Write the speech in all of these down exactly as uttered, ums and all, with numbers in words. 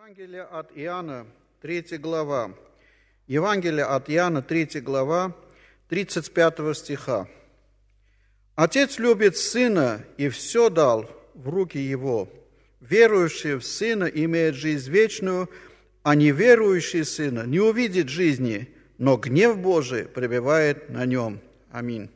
Евангелие от Иоанна, третья глава. Евангелие от Иоанна, третья глава, тридцать пятого стиха. «Отец любит Сына и все дал в руки Его. Верующий в Сына имеет жизнь вечную, а неверующий в Сына не увидит жизни, но гнев Божий пребывает на нем». Аминь.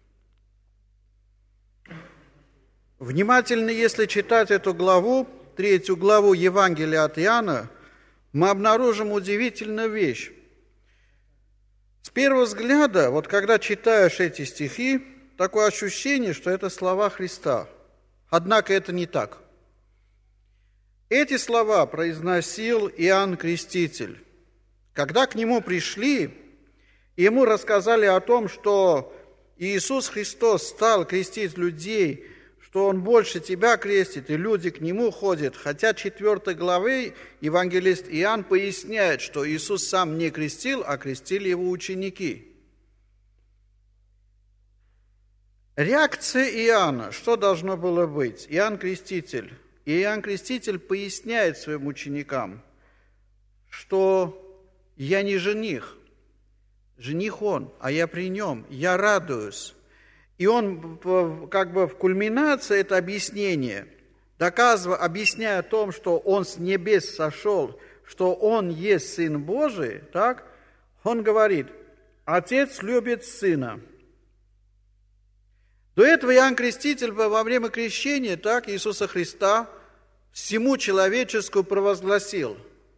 Внимательно, если читать эту главу, третью главу Евангелия от Иоанна, мы обнаружим удивительную вещь. С первого взгляда, вот когда читаешь эти стихи, такое ощущение, что это слова Христа. Однако это не так. Эти слова произносил Иоанн Креститель. Когда к нему пришли, ему рассказали о том, что Иисус Христос стал крестить людей, что Он больше тебя крестит, и люди к Нему ходят. Хотя четвертой главы евангелист Иоанн поясняет, что Иисус сам не крестил, а крестили Его ученики. Реакция Иоанна, что должно было быть? Иоанн Креститель. И Иоанн Креститель поясняет своим ученикам, что я не жених, жених Он, а я при Нем, я радуюсь. И он как бы в кульминации это объяснение, доказывая, объясняя о том, что он с небес сошел, что он есть Сын Божий, так, он говорит: Отец любит Сына. До этого Иоанн Креститель во время крещения, так, Иисуса Христа всему человеческому провозгласил,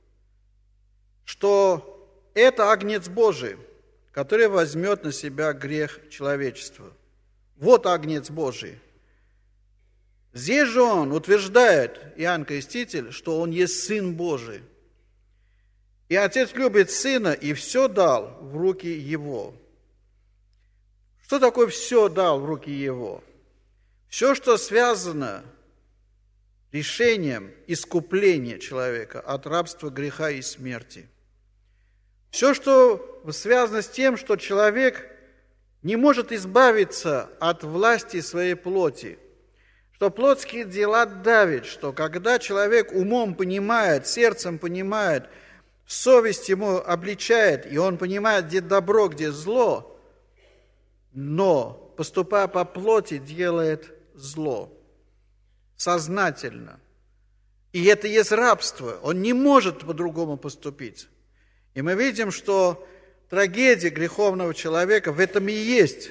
что это Агнец Божий, который возьмет на себя грех человечества. Вот Агнец Божий. Здесь же он утверждает, Иоанн Креститель, что он есть Сын Божий. И Отец любит Сына и все дал в руки Его. Что такое все дал в руки Его? Все, что связано с решением искупления человека от рабства, греха и смерти. Все, что связано с тем, что человек не может избавиться от власти своей плоти, что плотские дела давят, что когда человек умом понимает, сердцем понимает, совесть ему обличает, и он понимает, где добро, где зло, но, поступая по плоти, делает зло сознательно. И это есть рабство, он не может по-другому поступить. И мы видим, что трагедия греховного человека в этом и есть.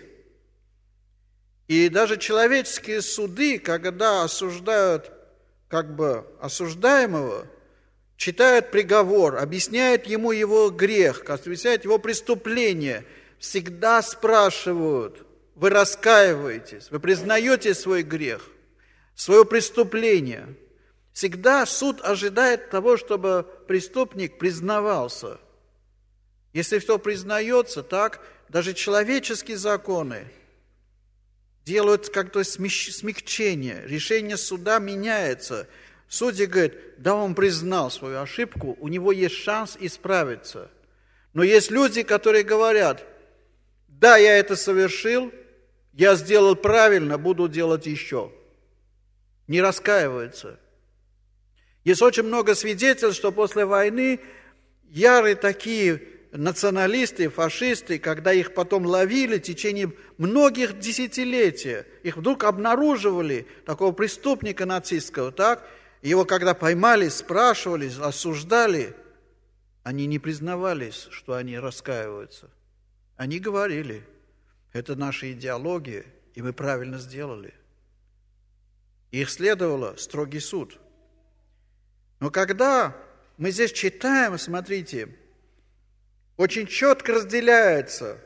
И даже человеческие суды, когда осуждают как бы осуждаемого, читают приговор, объясняют ему его грех, объясняют его преступление, всегда спрашивают: вы раскаиваетесь, вы признаете свой грех, свое преступление. Всегда суд ожидает того, чтобы преступник признавался. Если все признается, так, даже человеческие законы делают как-то смягчение, решение суда меняется. Судья говорит: да, он признал свою ошибку, у него есть шанс исправиться. Но есть люди, которые говорят: да, я это совершил, я сделал правильно, буду делать еще. Не раскаиваются. Есть очень много свидетельств, что после войны ярые такие националисты, фашисты, когда их потом ловили в течение многих десятилетий, их вдруг обнаруживали, такого преступника нацистского, так? Его когда поймали, спрашивали, осуждали, они не признавались, что они раскаиваются. Они говорили: это наша идеология, и мы правильно сделали. Их следовало строгий суд. Но когда мы здесь читаем, смотрите, очень четко разделяется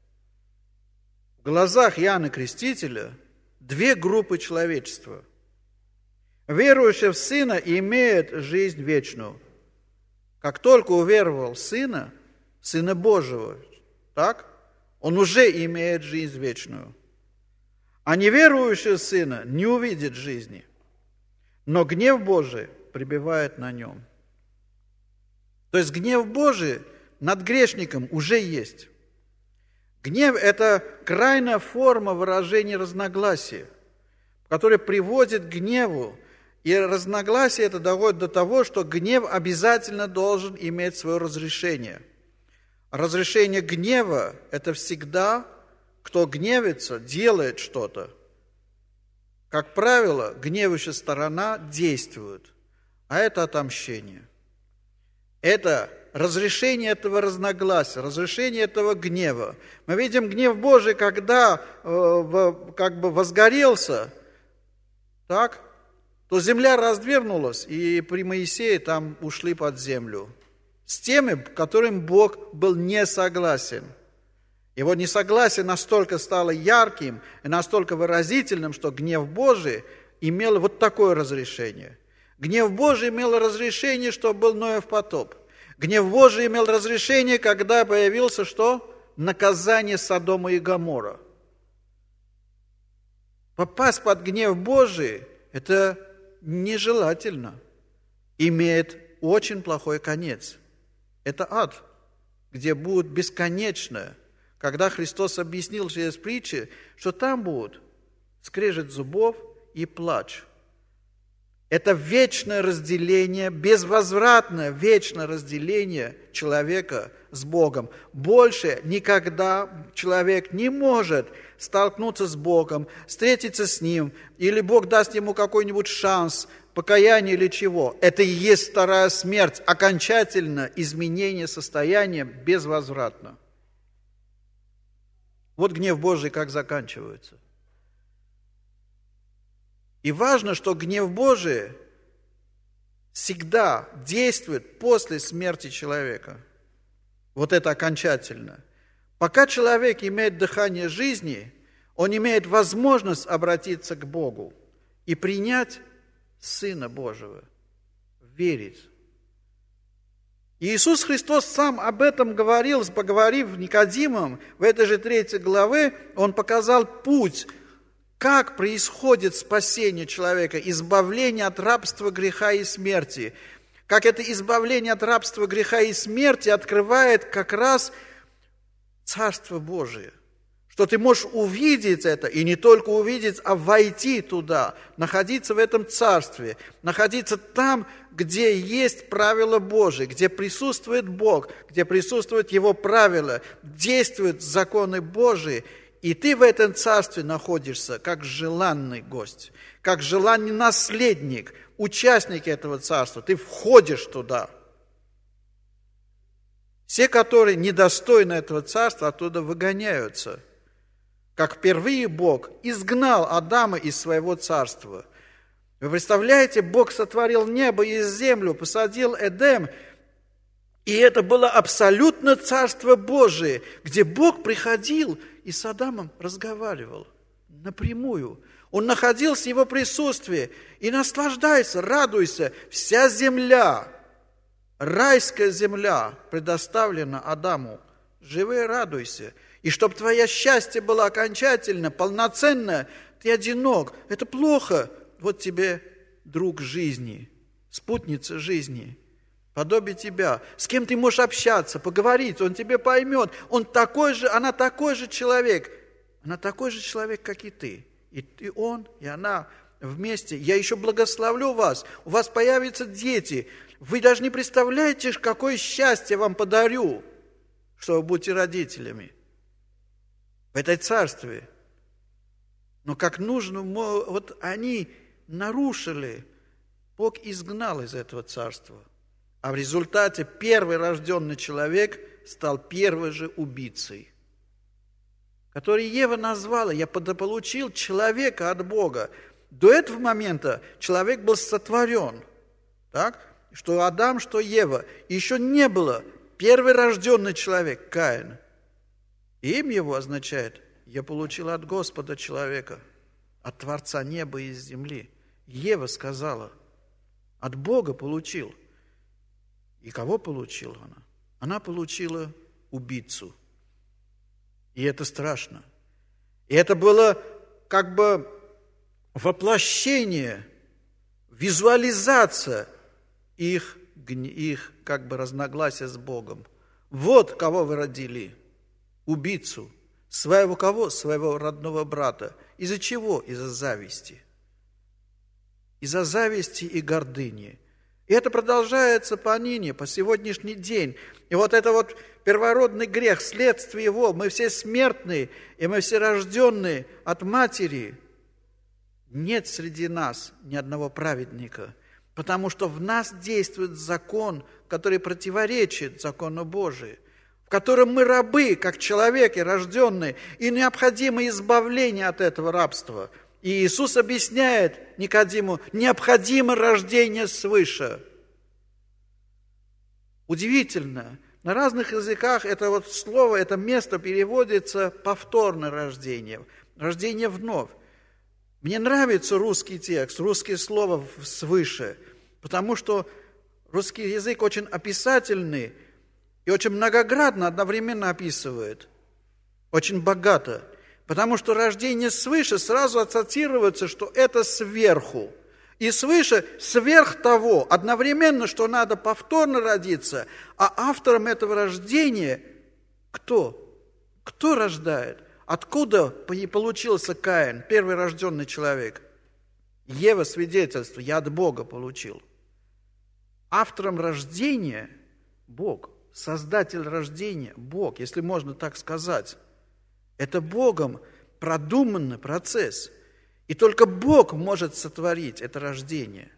в глазах Иоанна Крестителя две группы человечества. Верующий в Сына имеет жизнь вечную. Как только уверовал в Сына, Сына Божьего, так, он уже имеет жизнь вечную. А неверующий в Сына не увидит жизни, но гнев Божий пребывает на нем. То есть гнев Божий над грешником уже есть. Гнев – это крайняя форма выражения разногласия, которая приводит к гневу. И разногласие это доводит до того, что гнев обязательно должен иметь свое разрешение. Разрешение гнева – это всегда, кто гневится, делает что-то. Как правило, гневающая сторона действует, а это отомщение. Это разрешение этого разногласия, разрешение этого гнева. Мы видим гнев Божий, когда э, как бы возгорелся, так, то земля развернулась, и при Моисее там ушли под землю. С теми, которым Бог был не согласен. Его несогласие настолько стало ярким и настолько выразительным, что гнев Божий имел вот такое разрешение. Гнев Божий имел разрешение, что был Ноев потоп. Гнев Божий имел разрешение, когда появился что? Наказание Содома и Гоморра. Попасть под гнев Божий – это нежелательно. Имеет очень плохой конец. Это ад, где будет бесконечное. Когда Христос объяснил через притчи, что там будут скрежет зубов и плач. Это вечное разделение, безвозвратное вечное разделение человека с Богом. Больше никогда человек не может столкнуться с Богом, встретиться с Ним, или Бог даст ему какой-нибудь шанс, покаяние или чего. Это и есть вторая смерть, окончательное изменение состояния безвозвратно. Вот гнев Божий как заканчивается. И важно, что гнев Божий всегда действует после смерти человека. Вот это окончательно. Пока человек имеет дыхание жизни, он имеет возможность обратиться к Богу и принять Сына Божьего, верить. И Иисус Христос сам об этом говорил, поговорив с Никодимом, в этой же третьей главе, Он показал путь, как происходит спасение человека, избавление от рабства, греха и смерти. Как это избавление от рабства, греха и смерти открывает как раз Царство Божие. Что ты можешь увидеть это, и не только увидеть, а войти туда, находиться в этом Царстве, находиться там, где есть правила Божии, где присутствует Бог, где присутствуют Его правила, действуют законы Божии, и ты в этом Царстве находишься как желанный гость, как желанный наследник, участник этого Царства. Ты входишь туда. Все, которые недостойны этого Царства, оттуда выгоняются. Как впервые Бог изгнал Адама из своего царства. Вы представляете, Бог сотворил небо и землю, посадил Эдем, и это было абсолютно Царство Божие, где Бог приходил и с Адамом разговаривал напрямую. Он находился в его присутствии и наслаждайся, радуйся. Вся земля, райская земля предоставлена Адаму. Живи и радуйся. И чтобы твое счастье было окончательно, полноценно, ты одинок. Это плохо. Вот тебе друг жизни, спутница жизни, подобие тебя. С кем ты можешь общаться, поговорить, он тебе поймет. Он такой же, она такой же человек. Она такой же человек, как и ты. И ты, он, и она вместе. Я еще благословлю вас. У вас появятся дети. Вы даже не представляете, какое счастье вам подарю, что вы будете родителями в этой царстве. Но как нужно, вот они нарушили, Бог изгнал из этого царства. А в результате первый рожденный человек стал первый же убийцей, который Ева назвала: «Я получил человека от Бога». До этого момента человек был сотворен, так? Что Адам, что Ева. Еще не было первый рожденный человек, Каин. Имя его означает: «Я получил от Господа человека, от Творца неба и земли». Ева сказала: «От Бога получил». И кого получила она? Она получила убийцу. И это страшно. И это было как бы воплощение, визуализация их, их как бы разногласия с Богом. Вот кого вы родили. Убийцу. Своего кого? Своего родного брата. Из-за чего? Из-за зависти. из-за зависти и гордыни. И это продолжается поныне, по сегодняшний день. И вот это вот первородный грех, следствие его, мы все смертные, и мы все рожденные от матери. Нет среди нас ни одного праведника, потому что в нас действует закон, который противоречит закону Божию, в котором мы рабы, как человеки рожденные, и необходимо избавление от этого рабства. И Иисус объясняет Никодиму, необходимо рождение свыше. Удивительно, на разных языках это вот слово, это место переводится повторное рождение, рождение вновь. Мне нравится русский текст, русское слово свыше, потому что русский язык очень описательный и очень многогранно одновременно описывает, очень богато. Потому что рождение свыше сразу ассоциируется, что это сверху. И свыше, сверх того, одновременно, что надо повторно родиться, а автором этого рождения кто? Кто рождает? Откуда получился Каин, первый рожденный человек? Ева свидетельство, я от Бога получил. Автором рождения Бог, создатель рождения Бог, если можно так сказать. Это Богом продуманный процесс. И только Бог может сотворить это рождение.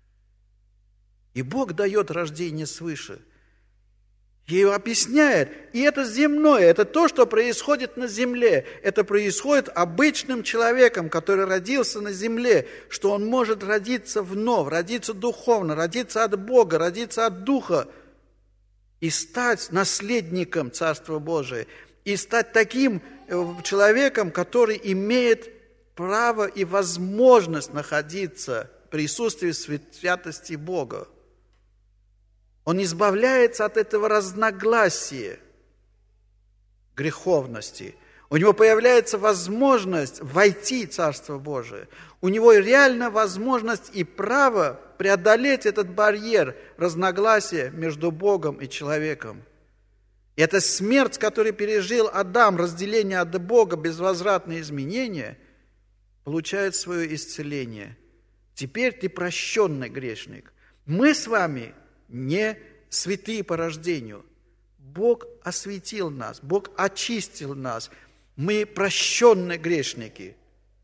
И Бог дает рождение свыше. И объясняет, и это земное, это то, что происходит на земле. Это происходит обычным человеком, который родился на земле, что он может родиться вновь, родиться духовно, родиться от Бога, родиться от Духа и стать наследником Царства Божия. И стать таким человеком, который имеет право и возможность находиться в присутствии святости Бога. Он избавляется от этого разногласия, греховности. У него появляется возможность войти в Царство Божие. У него реальная возможность и право преодолеть этот барьер разногласия между Богом и человеком. И эта смерть, которую пережил Адам, разделение от Бога, безвозвратные изменения, получает свое исцеление. Теперь ты прощенный грешник. Мы с вами не святые по рождению. Бог осветил нас, Бог очистил нас. Мы прощенные грешники.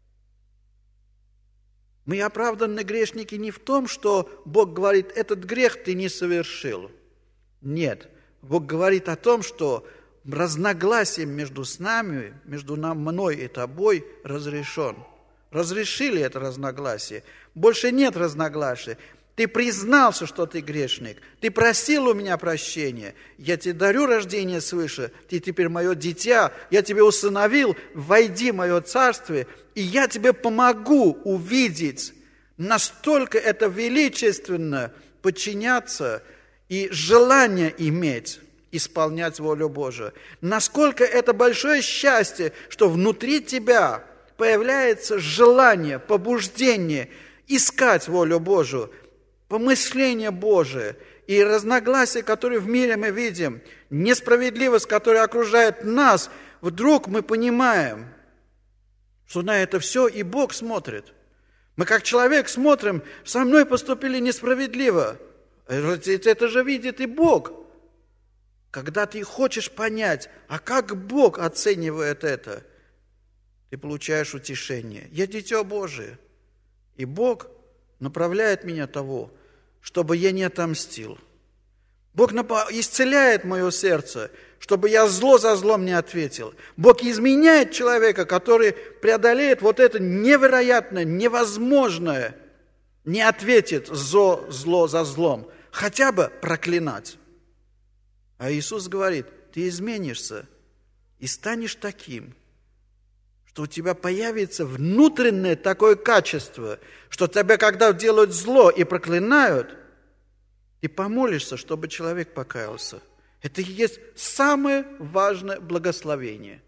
Мы оправданные грешники не в том, что Бог говорит, этот грех ты не совершил. Нет. Бог говорит о том, что разногласие между с нами, между мной и тобой разрешен. Разрешили это разногласие. Больше нет разногласий. Ты признался, что ты грешник. Ты просил у меня прощения. Я тебе дарю рождение свыше. Ты теперь мое дитя. Я тебе усыновил. Войди в мое царствие. И я тебе помогу увидеть, настолько это величественно подчиняться и желание иметь, исполнять волю Божию. Насколько это большое счастье, что внутри тебя появляется желание, побуждение искать волю Божию, помышление Божие и разногласия, которые в мире мы видим, несправедливость, которая окружает нас, вдруг мы понимаем, что на это все и Бог смотрит. Мы как человек смотрим, со мной поступили несправедливо. Это же видит и Бог. Когда ты хочешь понять, а как Бог оценивает это, ты получаешь утешение. Я дитя Божие, и Бог направляет меня того, чтобы я не отомстил. Бог исцеляет мое сердце, чтобы я зло за злом не ответил. Бог изменяет человека, который преодолеет вот это невероятное, невозможное, не ответит зло, зло за злом, хотя бы проклинать. А Иисус говорит, ты изменишься и станешь таким, что у тебя появится внутреннее такое качество, что тебя, когда делают зло и проклинают, ты помолишься, чтобы человек покаялся. Это и есть самое важное благословение.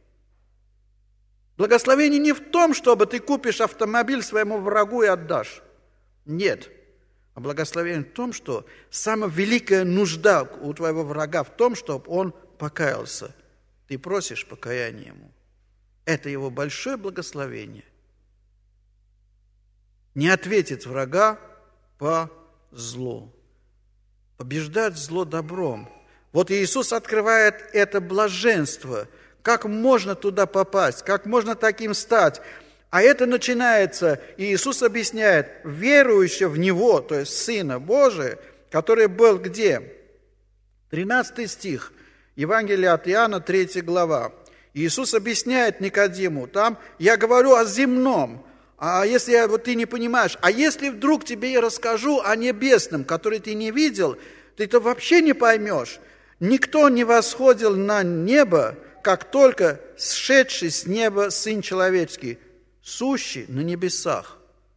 Благословение не в том, чтобы ты купишь автомобиль своему врагу и отдашь. Нет. А благословение в том, что самая великая нужда у твоего врага в том, чтобы он покаялся. Ты просишь покаяния ему. Это его большое благословение. не ответить врага по злу. Побеждать зло добром. Вот Иисус открывает это блаженство. Как можно туда попасть? Как можно таким стать? А это начинается, и Иисус объясняет, верующий в Него, то есть Сына Божия, который был где? тринадцатый стих, Евангелие от Иоанна, третья глава. Иисус объясняет Никодиму, там я говорю о земном, а если я, вот ты не понимаешь, а если вдруг тебе я расскажу о небесном, который ты не видел, ты это вообще не поймешь. Никто не восходил на небо, как только сшедший с неба Сын Человеческий, сущий на небесах.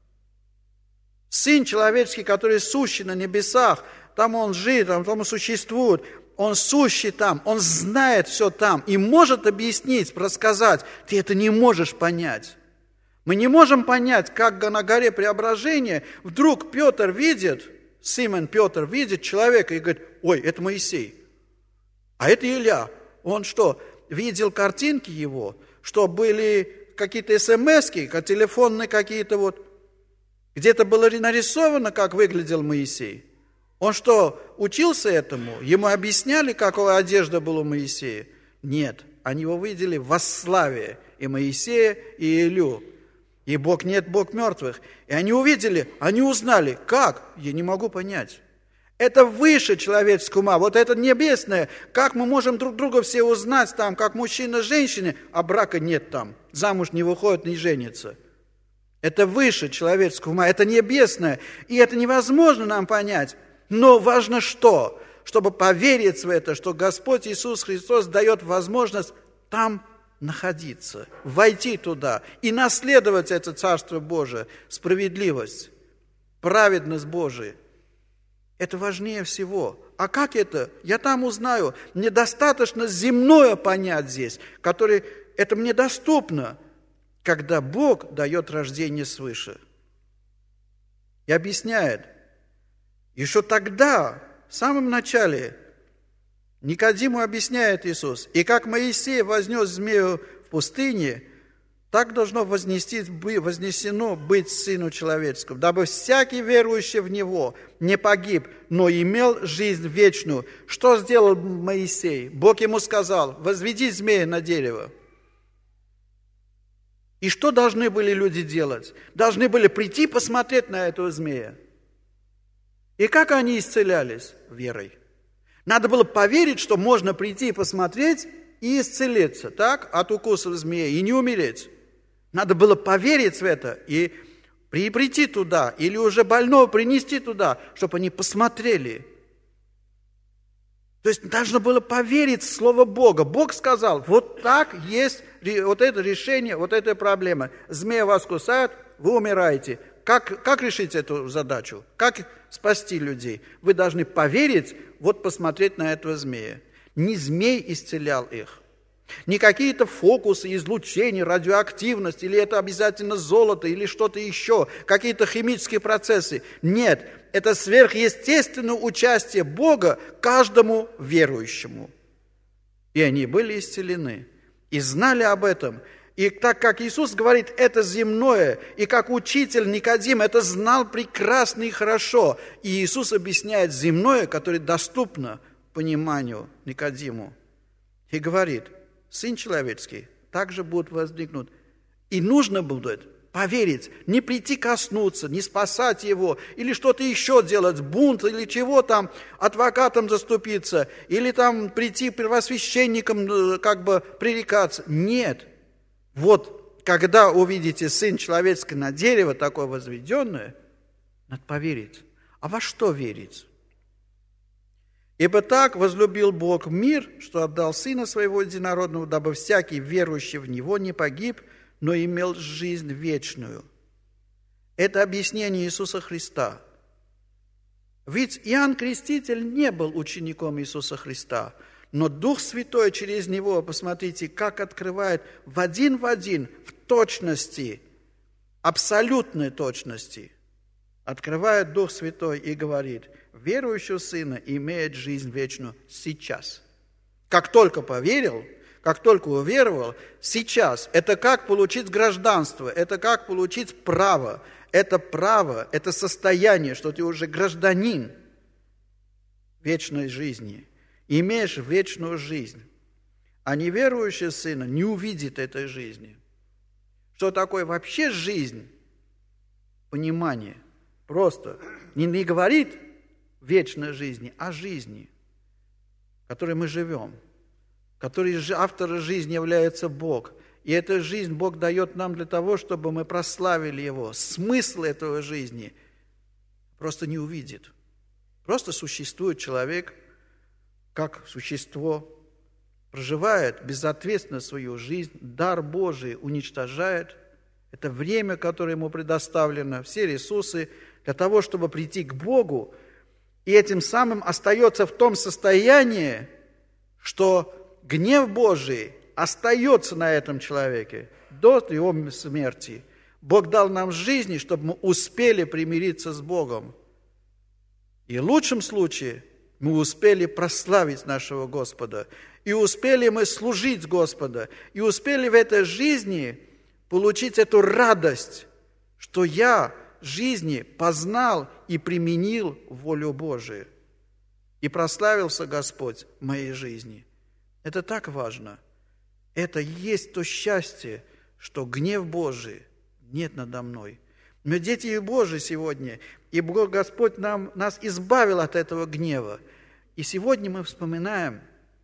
Сын Человеческий, который сущий на небесах, там Он жит, там Он существует, Он сущий там, Он знает все там и может объяснить, рассказать. Ты это не можешь понять. Мы не можем понять, как на горе Преображения вдруг Петр видит, Симон Петр видит человека и говорит, ой, это Моисей, а это Илья. Он что, видел картинки его, что были какие-то смс-ки, телефонные какие-то вот, где-то было нарисовано, как выглядел Моисей. Он что, учился этому? Ему объясняли, какая одежда была у Моисея? Нет, они его видели во славе и Моисея, и Илью. И Бог нет, Бог мертвых. И они увидели, они узнали. Как? Я не могу понять. Это выше человеческого ума. Вот это небесное. Как мы можем друг друга все узнать там, как мужчина с женщиной, а брака нет там. Замуж не выходит, не женится. Это выше человеческого ума. Это небесное. И это невозможно нам понять. Но важно что? Чтобы поверить в это, что Господь Иисус Христос дает возможность там находиться, войти туда и наследовать это Царство Божие, справедливость, праведность Божия. Это важнее всего. А как это? Я там узнаю. Мне достаточно земное понять здесь, которое это мне доступно, когда Бог дает рождение свыше. И объясняет, еще тогда, в самом начале, Никодиму объясняет Иисус, и как Моисей вознес змею в пустыне, так должно вознести, вознесено быть Сыну Человеческому, дабы всякий верующий в Него не погиб, но имел жизнь вечную. Что сделал Моисей? Бог ему сказал, возведи змея на дерево. И что должны были люди делать? Должны были прийти посмотреть на этого змея. И как они исцелялись? Верой. Надо было поверить, что можно прийти и посмотреть и исцелиться, так, от укусов змеи, и не умереть. Надо было поверить в это и прийти туда, или уже больного принести туда, чтобы они посмотрели. То есть нужно было поверить в Слово Бога. Бог сказал, вот так есть вот это решение, вот эта проблема. Змея вас кусает, вы умираете. Как, как решить эту задачу? Как спасти людей? Вы должны поверить, вот посмотреть на этого змея. Не змей исцелял их. Не какие-то фокусы, излучения, радиоактивность, или это обязательно золото, или что-то еще, какие-то химические процессы. Нет, это сверхъестественное участие Бога каждому верующему. И они были исцелены, и знали об этом. И так как Иисус говорит, это земное, и как учитель Никодим это знал прекрасно и хорошо, и Иисус объясняет земное, которое доступно пониманию Никодиму, и говорит, Сын Человеческий также будет возникнуть. И нужно будет поверить, не прийти коснуться, не спасать его, или что-то еще делать, бунт, или чего там, адвокатом заступиться, или там прийти первосвященником как бы пререкаться. Нет. Вот, когда увидите Сын Человеческий на дерево, такое возведенное, надо поверить. А во что верить? Ибо так возлюбил Бог мир, что отдал Сына Своего Единородного, дабы всякий верующий в Него не погиб, но имел жизнь вечную. Это объяснение Иисуса Христа. Ведь Иоанн Креститель не был учеником Иисуса Христа, но Дух Святой через него, посмотрите, как открывает в один в один, в точности, абсолютной точности, открывает Дух Святой и говорит, верующий Сына имеет жизнь вечную сейчас. Как только поверил, как только уверовал, сейчас. Это как получить гражданство, это как получить право, это право, это состояние, что ты уже гражданин вечной жизни, имеешь вечную жизнь. А неверующий сын не увидит этой жизни. Что такое вообще жизнь? Понимание. Просто не, не говорит вечной жизни, а жизни, в которой мы живем, в которой автором жизни является Бог. И эту жизнь Бог дает нам для того, чтобы мы прославили Его. Смысл этой жизни просто не увидит. Просто существует человек, как существо, проживает безответственно свою жизнь, дар Божий уничтожает. Это время, которое ему предоставлено, все ресурсы для того, чтобы прийти к Богу, и этим самым остается в том состоянии, что гнев Божий остается на этом человеке до его смерти. Бог дал нам жизни, чтобы мы успели примириться с Богом. И в лучшем случае мы успели прославить нашего Господа, и успели мы служить Господа, и успели в этой жизни получить эту радость, что я в жизни познал и применил волю Божию, и прославился Господь в моей жизни. Это так важно. Это и есть то счастье, что гнев Божий нет надо мной. Мы дети Божии сегодня, и Господь нам, нас избавил от этого гнева. И сегодня мы вспоминаем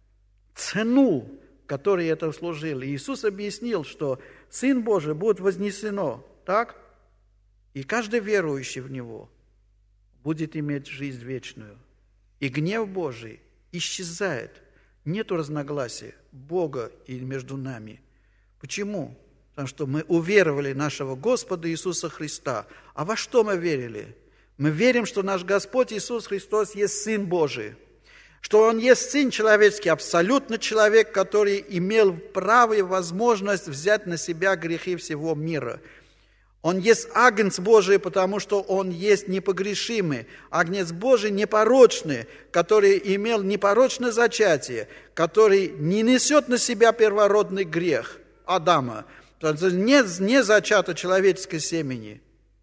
цену, которой это служило. Иисус объяснил, что Сын Божий будет вознесено, так? И каждый верующий в Него будет иметь жизнь вечную. И гнев Божий исчезает. Нету разногласия Бога и между нами. Почему? Потому что мы уверовали в нашего Господа Иисуса Христа. А во что мы верили? Мы верим, что наш Господь Иисус Христос есть Сын Божий. Что Он есть Сын человеческий, абсолютно человек, который имел право и возможность взять на себя грехи всего мира. Он есть Агнец Божий, потому что Он есть непогрешимый, Агнец Божий непорочный, который имел непорочное зачатие, который не несет на себя первородный грех Адама, не, не зачато человеческой семени.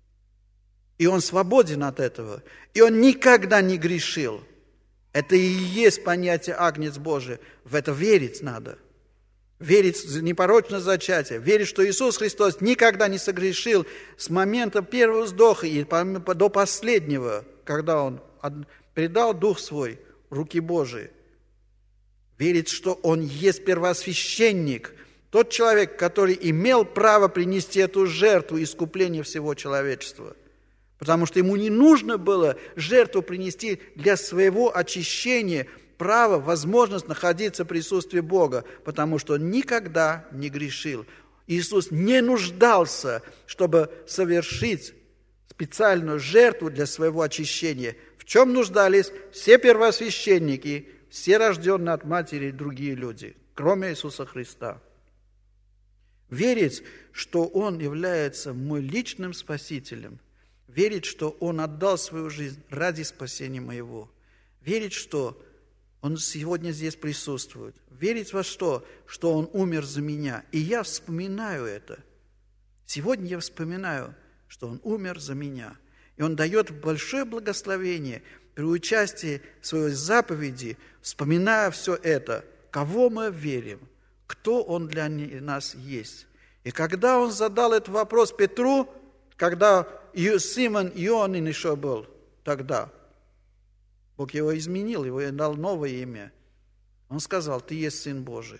И Он свободен от этого, и Он никогда не грешил. Это и есть понятие Агнец Божий. В это верить надо. Верить в непорочное зачатие. Верить, что Иисус Христос никогда не согрешил с момента первого вздоха и до последнего, когда Он передал Дух Свой в руки Божии. Верить, что Он есть первосвященник, тот человек, который имел право принести эту жертву искупления всего человечества. Потому что ему не нужно было жертву принести для своего очищения, право, возможность находиться в присутствии Бога, потому что он никогда не грешил. Иисус не нуждался, чтобы совершить специальную жертву для своего очищения. В чем нуждались все первосвященники, все рожденные от матери и другие люди, кроме Иисуса Христа. Верить, что Он является мой личным спасителем, верить, что Он отдал свою жизнь ради спасения моего. Верить, что Он сегодня здесь присутствует. Верить во что? Что Он умер за меня. И я вспоминаю это. Сегодня я вспоминаю, что Он умер за меня. И Он дает большое благословение при участии в своей заповеди, вспоминая все это, кого мы верим, кто Он для нас есть. И когда Он задал этот вопрос Петру, когда Симон Ионин еще был тогда, Бог его изменил, его дал новое имя. Он сказал: ты есть Сын Божий.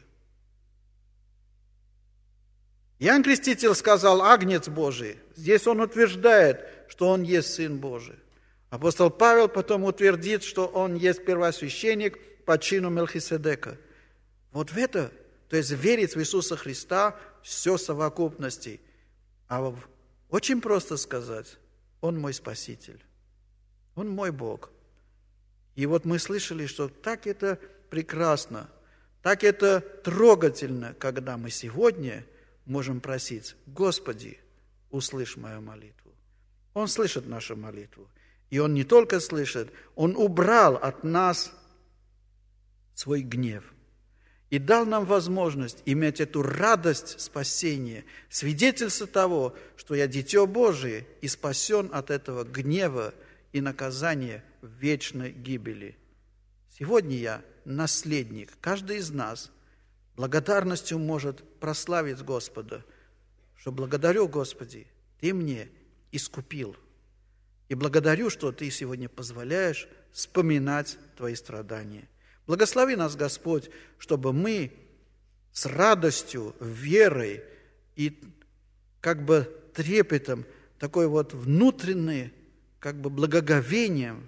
Иоанн Креститель сказал: Агнец Божий. Здесь он утверждает, что он есть Сын Божий. Апостол Павел потом утвердит, что он есть первосвященник по чину Мелхиседека. Вот в это, то есть верить в Иисуса Христа, все совокупности. А очень просто сказать: Он мой Спаситель, Он мой Бог. И вот мы слышали, что так это прекрасно, так это трогательно, когда мы сегодня можем просить: Господи, услышь мою молитву. Он слышит нашу молитву. И Он не только слышит, Он убрал от нас свой гнев. и дал нам возможность иметь эту радость спасения, свидетельство того, что я дитё Божие и спасен от этого гнева и наказания в вечной гибели. Сегодня я наследник. Каждый из нас благодарностью может прославить Господа, что благодарю, Господи, Ты мне искупил. И благодарю, что Ты сегодня позволяешь вспоминать Твои страдания. Благослови нас, Господь, чтобы мы с радостью, верой и как бы трепетом, такой вот внутренней, как бы благоговением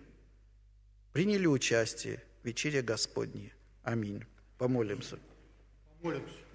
приняли участие в вечере Господней. Аминь. Помолимся. Помолимся.